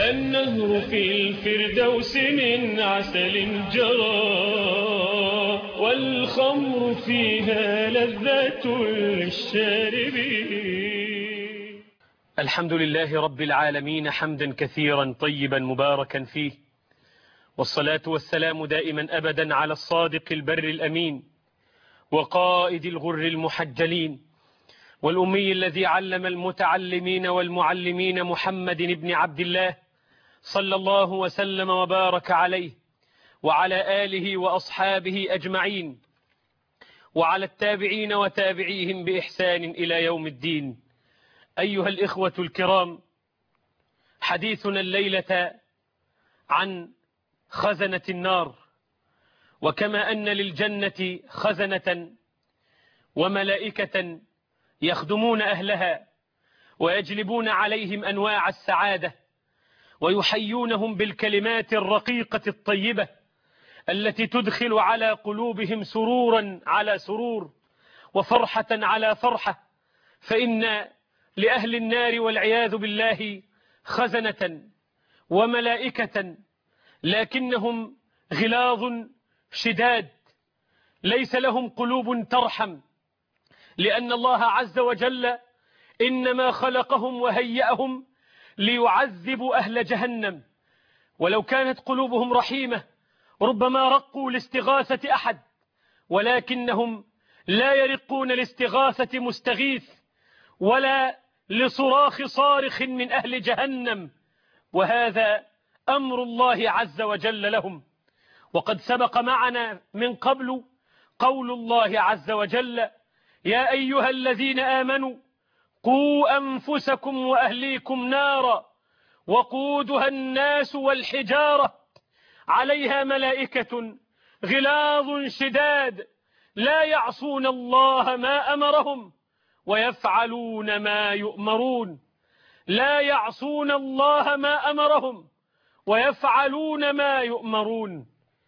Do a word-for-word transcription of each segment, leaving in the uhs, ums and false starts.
النهر في الفردوس من عسل جرى، والخمر فيها لذة للشاربين. الحمد لله رب العالمين حمدا كثيرا طيبا مباركا فيه، والصلاة والسلام دائما أبدا على الصادق البر الأمين وقائد الغر المحجلين والأمي الذي علم المتعلمين والمعلمين محمد بن عبد الله صلى الله وسلم وبارك عليه وعلى آله وأصحابه أجمعين وعلى التابعين وتابعيهم بإحسان إلى يوم الدين. أيها الإخوة الكرام، حديثنا الليلة عن خزنة النار، وكما أن للجنة خزنة وملائكة يخدمون أهلها ويجلبون عليهم أنواع السعادة ويحيونهم بالكلمات الرقيقة الطيبة التي تدخل على قلوبهم سرورا على سرور وفرحة على فرحة، فإن لأهل النار والعياذ بالله خزنة وملائكة لكنهم غلاظ شداد، ليس لهم قلوب ترحم، لأن الله عز وجل إنما خلقهم وهيأهم ليعذبوا أهل جهنم، ولو كانت قلوبهم رحيمة ربما رقوا لاستغاثة أحد، ولكنهم لا يرقون لاستغاثة مستغيث ولا لصراخ صارخ من أهل جهنم، وهذا أمر الله عز وجل لهم. وقد سبق معنا من قبل قول الله عز وجل: يا أيها الذين آمنوا قوا أنفسكم وأهليكم نارا وقودها الناس والحجارة عليها ملائكة غلاظ شداد لا يعصون الله ما أمرهم ويفعلون ما يؤمرون. لا يعصون الله ما أمرهم ويفعلون ما يؤمرون.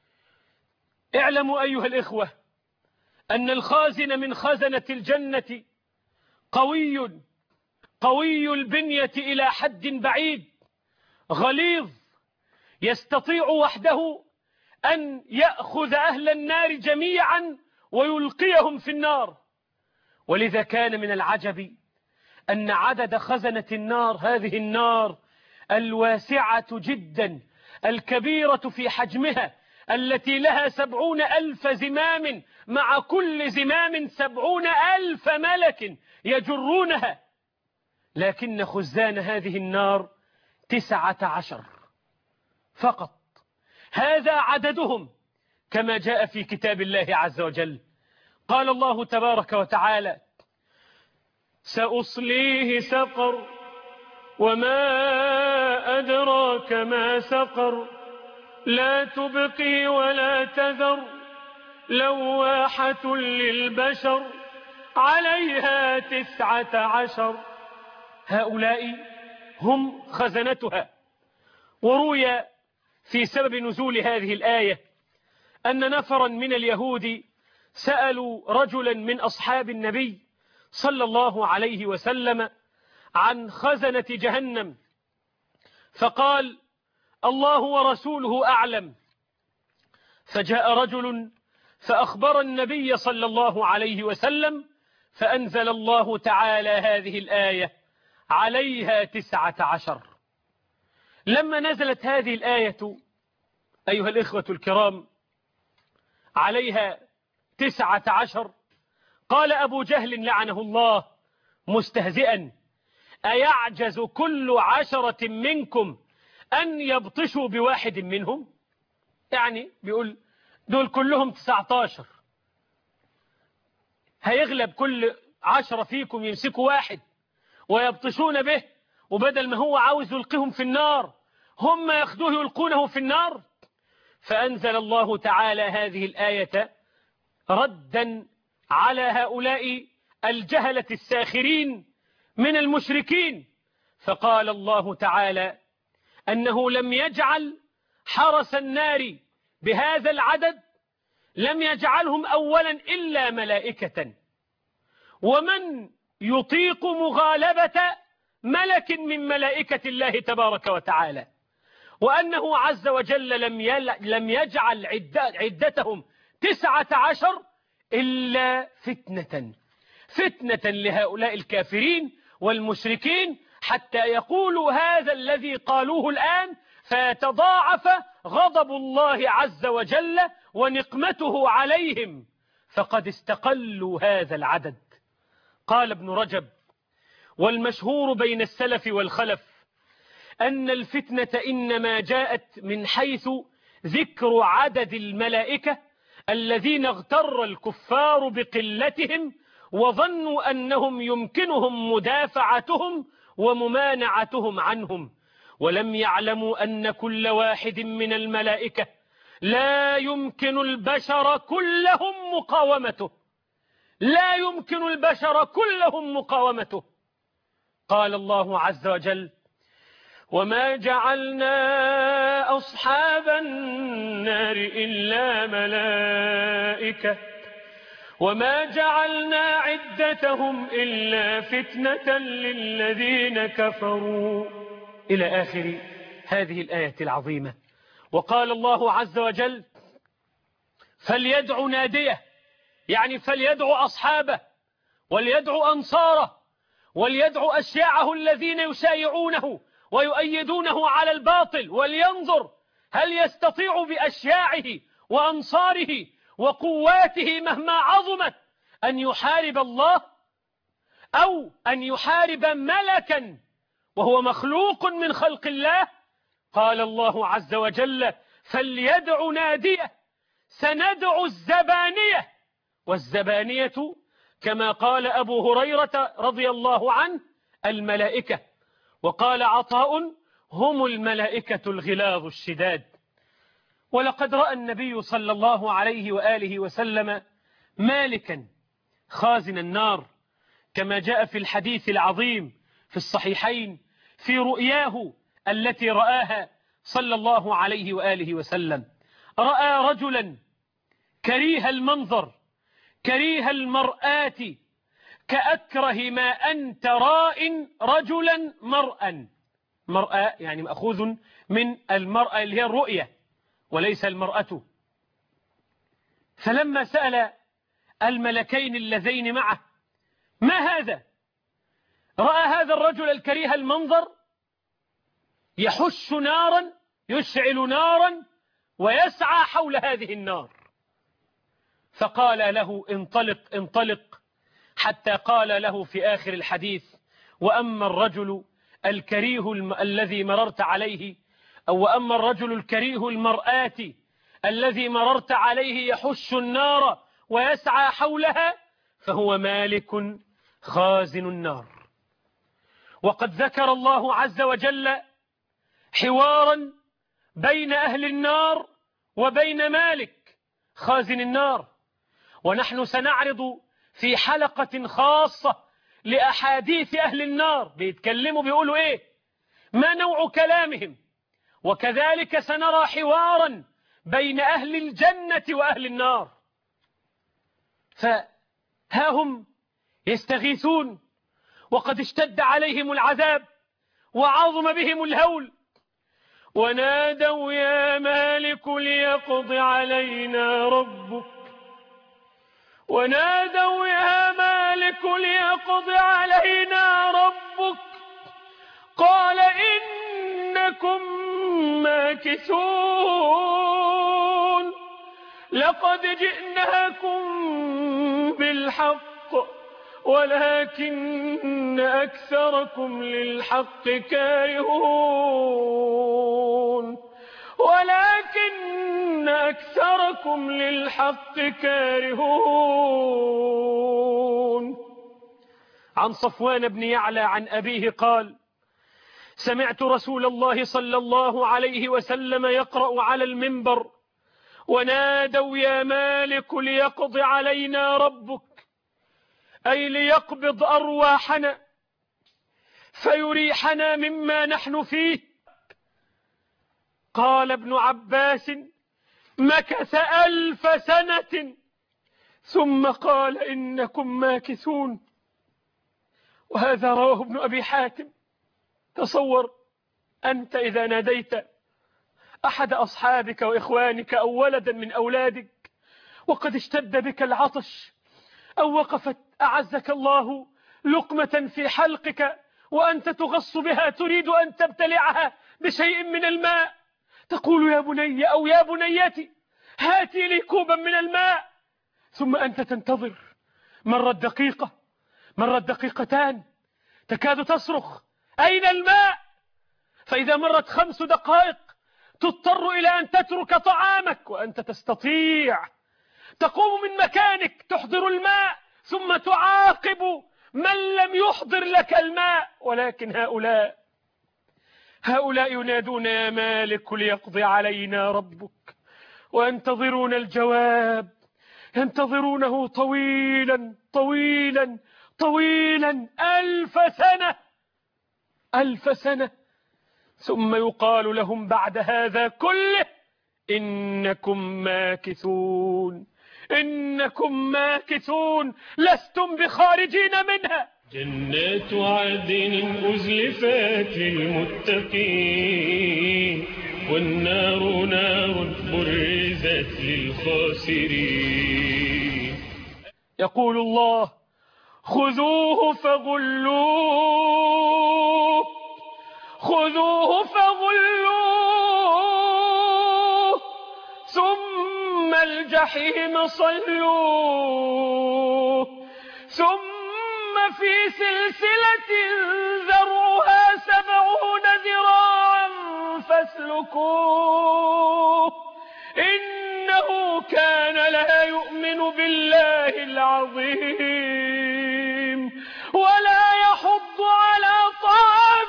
اعلموا أيها الإخوة أن الخازن من خزنة الجنة قوي قوي البنية إلى حد بعيد، غليظ، يستطيع وحده أن يأخذ أهل النار جميعا ويلقيهم في النار. ولذا كان من العجب أن عدد خزنة النار، هذه النار الواسعة جدا الكبيرة في حجمها التي لها سبعون ألف زمام، مع كل زمام سبعون ألف ملك يجرونها، لكن خزان هذه النار تسعة عشر فقط. هذا عددهم كما جاء في كتاب الله عز وجل. قال الله تبارك وتعالى: سأصليه سقر وما أدراك ما سقر لا تبقي ولا تذر لواحة للبشر عليها تسعة عشر. هؤلاء هم خزنتها. وروي في سبب نزول هذه الآية أن نفرا من اليهود سألوا رجلا من أصحاب النبي صلى الله عليه وسلم عن خزنة جهنم، فقال: الله ورسوله أعلم. فجاء رجل فأخبر النبي صلى الله عليه وسلم، فأنزل الله تعالى هذه الآية: عليها تسعة عشر. لما نزلت هذه الآية أيها الإخوة الكرام عليها تسعة عشر، قال أبو جهل لعنه الله مستهزئا: أيعجز كل عشرة منكم أن يبطشوا بواحد منهم؟ يعني بيقول دول كلهم تسعة عشر، هيغلب كل عشرة فيكم يمسكوا واحد ويبطشون به، وبدل ما هو عاوز يلقيهم في النار هم ياخدوه يلقونه في النار. فأنزل الله تعالى هذه الآية ردا على هؤلاء الجهلة الساخرين من المشركين، فقال الله تعالى أنه لم يجعل حرس النار بهذا العدد، لم يجعلهم أولا إلا ملائكة، ومن يطيق مغالبة ملك من ملائكة الله تبارك وتعالى؟ وأنه عز وجل لم لم يجعل عدتهم تسعة عشر إلا فتنة فتنة لهؤلاء الكافرين والمشركين، حتى يقولوا هذا الذي قالوه الآن فيتضاعف غضب الله عز وجل ونقمته عليهم، فقد استقلوا هذا العدد. قال ابن رجب: والمشهور بين السلف والخلف أن الفتنة إنما جاءت من حيث ذكر عدد الملائكة الذين اغتر الكفار بقلتهم وظنوا أنهم يمكنهم مدافعتهم وممانعتهم عنهم، ولم يعلموا أن كل واحد من الملائكة لا يمكن البشر كلهم مقاومته لا يمكن البشر كلهم مقاومته. قال الله عز وجل: وما جعلنا أصحاب النار إلا ملائكة وما جعلنا عدتهم إلا فتنة للذين كفروا، إلى آخر هذه الآية العظيمة. وقال الله عز وجل: فليدع ناديه، يعني فليدع أصحابه وليدع أنصاره وليدع أشياعه الذين يشايعونه ويؤيدونه على الباطل، ولينظر هل يستطيع بأشياعه وأنصاره وقواته مهما عظمت أن يحارب الله أو أن يحارب ملكا وهو مخلوق من خلق الله. قال الله عز وجل: فليدع ناديه سندع الزبانية، والزبانية كما قال أبو هريرة رضي الله عنه الملائكة، وقال عطاء: هم الملائكة الغلاظ الشداد. ولقد رأى النبي صلى الله عليه وآله وسلم مالكا خازن النار كما جاء في الحديث العظيم في الصحيحين في رؤياه التي رآها صلى الله عليه وآله وسلم. رأى رجلا كريه المنظر كريه المرآة كأكره ما أنت راء رجلا مرأى. مرأة يعني مأخوذ من المرأة اللي هي الرؤية وليس المرأة. فلما سأل الملكين اللذين معه: ما هذا؟ رأى هذا الرجل الكريه المنظر يحش نارا يشعل نارا ويسعى حول هذه النار، فقال له: انطلق انطلق، حتى قال له في آخر الحديث: وأما الرجل الكريه الم... الذي مررت عليه أو وأما الرجل الكريه المرآة الذي مررت عليه يحش النار ويسعى حولها فهو مالك خازن النار. وقد ذكر الله عز وجل حوارا بين أهل النار وبين مالك خازن النار، ونحن سنعرض في حلقة خاصة لأحاديث أهل النار، بيتكلموا بيقولوا إيه، ما نوع كلامهم، وكذلك سنرى حوارا بين أهل الجنة وأهل النار. فها هم يستغيثون وقد اشتد عليهم العذاب وعظم بهم الهول، ونادوا: يا مالك ليقض علينا ربك ونادوا يا مالك ليقض علينا ربك قال إنكم ماكثون لقد جئناكم بالحق ولكن أكثركم للحق كارهون ولكن أكثركم للحق كارهون. عن صفوان بن يعلى عن أبيه قال: سمعت رسول الله صلى الله عليه وسلم يقرأ على المنبر: ونادوا يا مالك ليقض علينا ربك، أي ليقبض أرواحنا فيريحنا مما نحن فيه. قال ابن عباس: مكث ألف سنة ثم قال إنكم ماكثون. وهذا رواه ابن أبي حاتم. تصور أنت إذا ناديت أحد أصحابك وإخوانك أو ولدا من أولادك وقد اشتد بك العطش، أو وقفت أعزك الله لقمة في حلقك وأنت تغص بها تريد أن تبتلعها بشيء من الماء، تقول يا بني أو يا بنيتي هاتي لي كوبا من الماء، ثم أنت تنتظر. مرت دقيقة، مرت دقيقتان، تكاد تصرخ أين الماء؟ فإذا مرت خمس دقائق تضطر إلى أن تترك طعامك وأنت تستطيع، تقوم من مكانك تحضر الماء ثم تعاقب من لم يحضر لك الماء. ولكن هؤلاء هؤلاء ينادون يا مالك ليقضي علينا ربك، وينتظرون الجواب، ينتظرونه طويلا طويلا طويلا ألف سنة ألف سنة، ثم يقال لهم بعد هذا كله إنكم ماكثون إنكم ماكثون لستم بخارجين منها. جنات عدن أزلفت للمتقين، والنار نار برزت للخاسرين. يقول الله خذوه فغلوه خذوه فغلوه ثم الجحيم صلوه ثم في سلسلة ذرعها سبعون ذراعا فاسلكوه إنه كان لا يؤمن بالله العظيم ولا يحض على طعام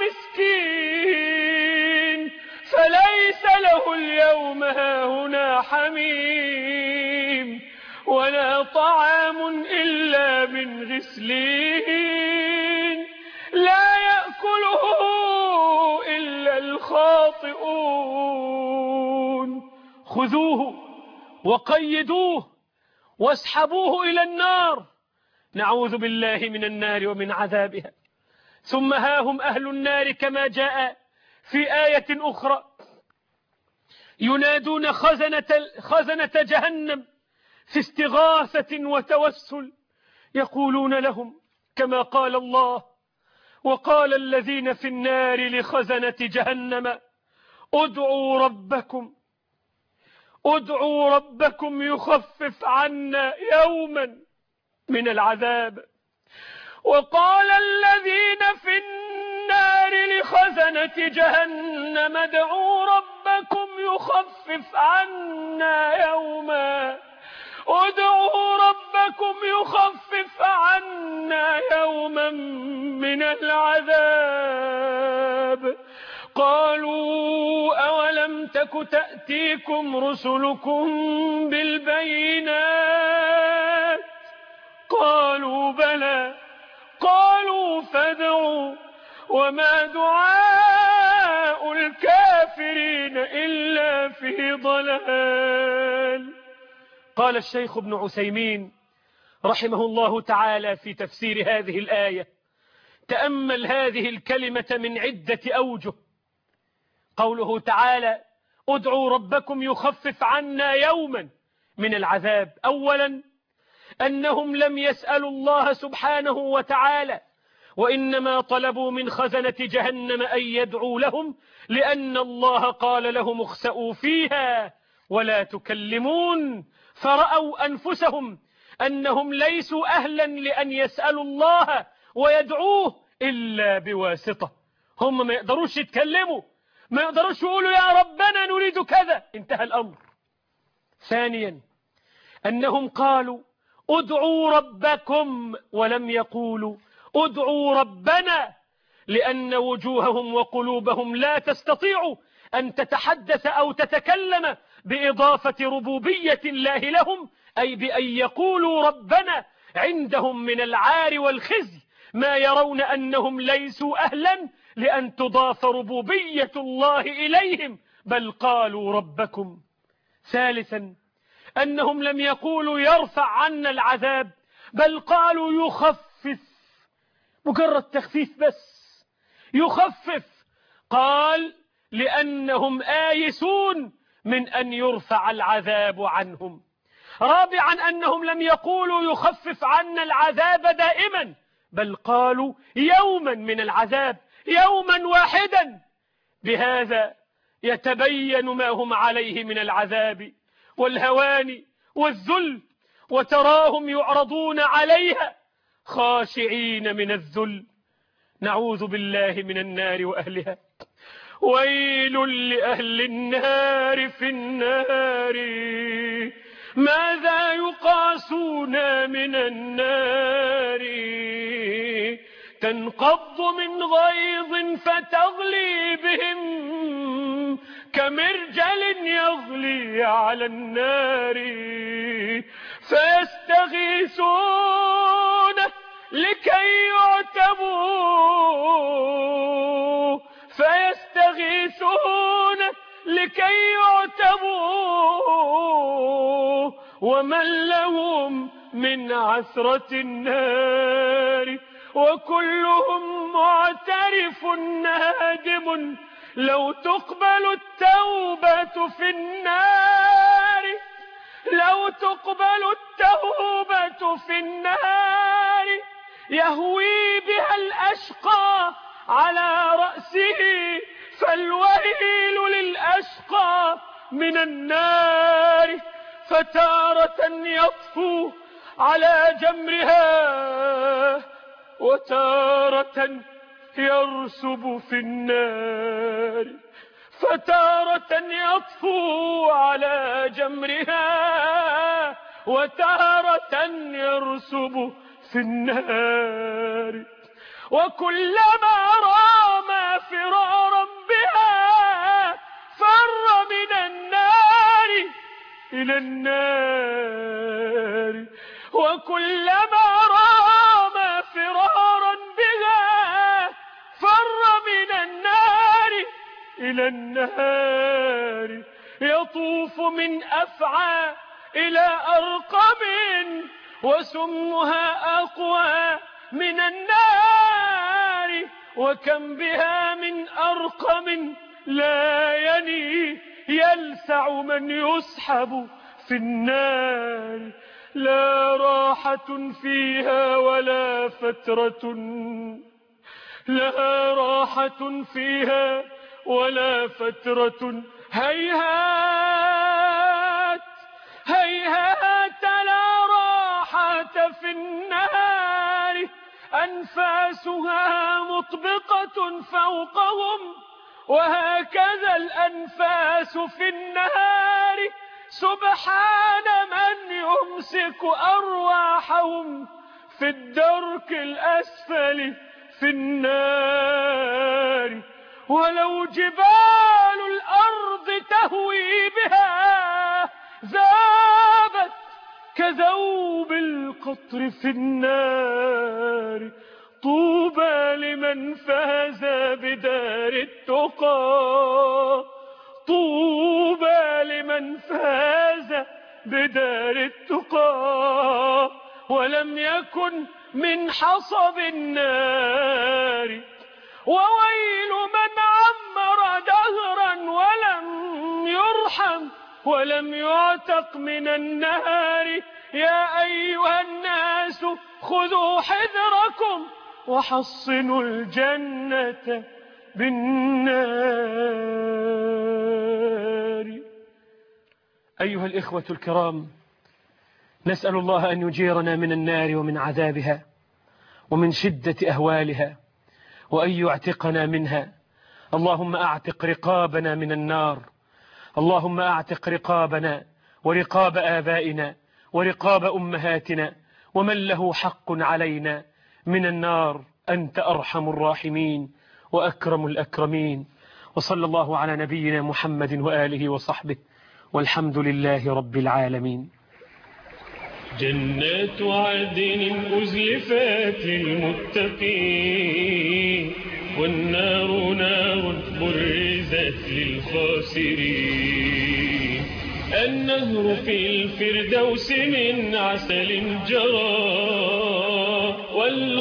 المسكين فليس له اليوم هاهنا حميم ولا طعام إلا من غسلين لا يأكله إلا الخاطئون. خذوه وقيدوه واسحبوه إلى النار، نعوذ بالله من النار ومن عذابها. ثم هاهم أهل النار كما جاء في آية أخرى ينادون خزنة, خزنة جهنم في استغاثة وتوسل، يقولون لهم كما قال الله وقال الذين في النار لخزنة جهنم ادعوا ربكم ادعوا ربكم يخفف عنا يوما من العذاب. وقال الذين في النار لخزنة جهنم ادعوا ربكم يخفف عنا يوما ادعوا ربكم يخفف عنا يوما من العذاب. قالوا أولم تك تأتيكم رسلكم بالبينات قالوا بلى قالوا فادعوا وما دعاء الكافرين إلا في ضلال. قال الشيخ ابن عثيمين رحمه الله تعالى في تفسير هذه الآية: تأمل هذه الكلمة من عدة أوجه. قوله تعالى ادعوا ربكم يخفف عنا يوما من العذاب، أولا أنهم لم يسألوا الله سبحانه وتعالى، وإنما طلبوا من خزنة جهنم أن يدعوا لهم، لأن الله قال لهم اخسأوا فيها ولا تكلمون، فرأوا أنفسهم أنهم ليسوا أهلا لأن يسألوا الله ويدعوه إلا بواسطة. هم ما يقدروش يتكلموا، ما يقدروش يقولوا يا ربنا نريد كذا، انتهى الأمر. ثانيا أنهم قالوا ادعوا ربكم ولم يقولوا ادعوا ربنا، لأن وجوههم وقلوبهم لا تستطيع أن تتحدث أو تتكلم بإضافة ربوبية الله لهم، أي بأن يقولوا ربنا. عندهم من العار والخزي ما يرون أنهم ليسوا أهلا لأن تضاف ربوبية الله إليهم، بل قالوا ربكم. ثالثا أنهم لم يقولوا يرفع عنا العذاب، بل قالوا يخفف، مجرد تخفيف بس، يخفف. قال لأنهم آيسون من أن يرفع العذاب عنهم. رابعا أنهم لم يقولوا يخفف عنا العذاب دائما، بل قالوا يوما من العذاب، يوما واحدا. بهذا يتبين ما هم عليه من العذاب والهوان والذل، وتراهم يعرضون عليها خاشعين من الذل. نعوذ بالله من النار وأهلها. ويل لأهل النار في النار، ماذا يقاسون من النار؟ تنقض من غيظ فتغلي بهم كمرجل يغلي على النار، فيستغيثون لكي يعتبوا فيستغيثون لكي يعتبوا ومن لهم من عثرة النار، وكلهم معترف نادم. لو تقبل التوبة في النار لو تقبل التوبة في النار، يهوي بها الأشقى على رأسه، فالويل للأشقى من النار. فتارة يطفو على جمرها، وتارة يرسب في النار. فتارة يطفو على جمرها، وتارة يرسب في النار. وكلما رام فرارا بها فر من النار إلى النار. وكلما رام فرارا بها فر من النار إلى النار. يطوف من أفعى إلى أرقم، وسمها أقوى من النار. وكم بها من أرقم لا يني، يلسع من يسحب في النار. لا راحة فيها ولا فترة، لا راحة فيها ولا فترة. هيهات هيهات لا راحة في النار. أنفاسها مطبقة فوقهم، وهكذا الأنفاس في النار. سبحان من يمسك أرواحهم في الدرك الأسفل في النار. ولو جبال الأرض تهوي بها ذابت كذوب القطر في النار. طوبى لمن فاز بدار التقى، طوبى لمن فاز بدار التقى ولم يكن من حصب النار. وويل من عمر دهرا ولم يرحم ولم يعتق من النار. يا أيها الناس خذوا حذركم وحصنوا الجنة بالنار. أيها الإخوة الكرام، نسأل الله أن يجيرنا من النار ومن عذابها ومن شدة أهوالها، وأن يعتقنا منها. اللهم أعتق رقابنا من النار، اللهم أعتق رقابنا ورقاب آبائنا ورقاب أمهاتنا ومن له حق علينا من النار. أنت أرحم الراحمين وأكرم الأكرمين. وصلى الله على نبينا محمد وآله وصحبه، والحمد لله رب العالمين. جنات عدن أزلفت للمتقين، والنار نار برزت للخاسرين. النهر في الفردوس من عسل جرى،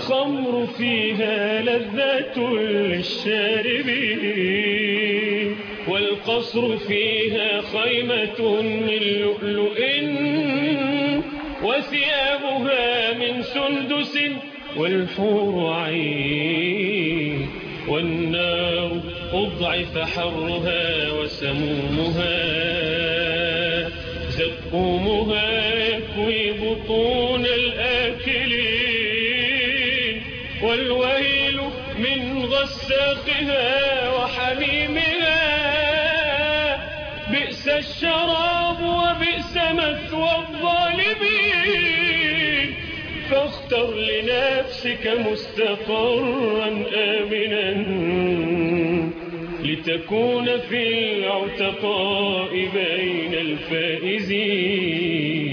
والخمر فيها لذة للشاربين. والقصر فيها خيمة من لؤلؤ وثيابها من سندس والحور عين والنار أضعف حرها وسمومها زقومها يكوي بطون الآكلين والويل من غساقها وحميمها بئس الشراب وبئس مثوى الظالمين فاختر لنفسك مستقرا آمنا لتكون في العتقاء بين الفائزين.